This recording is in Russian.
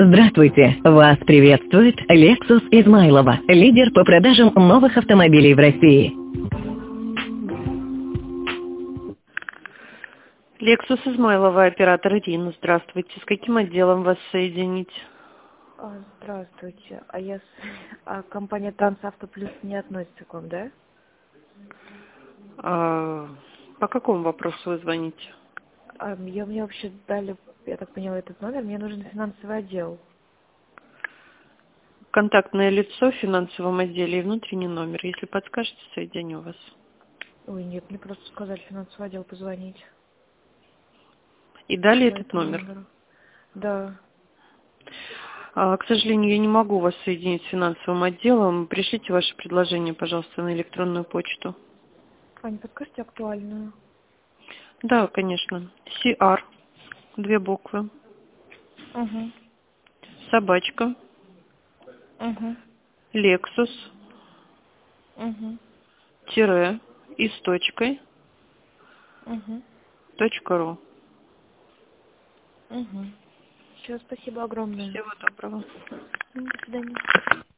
Здравствуйте! Вас приветствует Lexus Измайлова, лидер по продажам новых автомобилей в России. Lexus Измайлова, оператор Ирина. Здравствуйте. С каким отделом вас соединить? Здравствуйте. Компания Трансавто Плюс не относится к вам, да? По какому вопросу вы звоните? Мне вообще дали, я так поняла, этот номер. Мне нужен финансовый отдел. Контактное лицо в финансовом отделе и внутренний номер. Если подскажете, соединю вас. Ой, нет, мне просто сказали финансовый отдел позвонить. И дали По этот этому номер. номеру. Да. К сожалению, я не могу вас соединить с финансовым отделом. Пришлите ваше предложение, пожалуйста, на электронную почту. Не подскажете актуальную? Да, конечно. CR, 2 буквы, Угу. собачка, Угу. Lexus, Угу. тире, и с точкой, Угу. .ру. Угу. Все, спасибо огромное. Всего доброго. До свидания.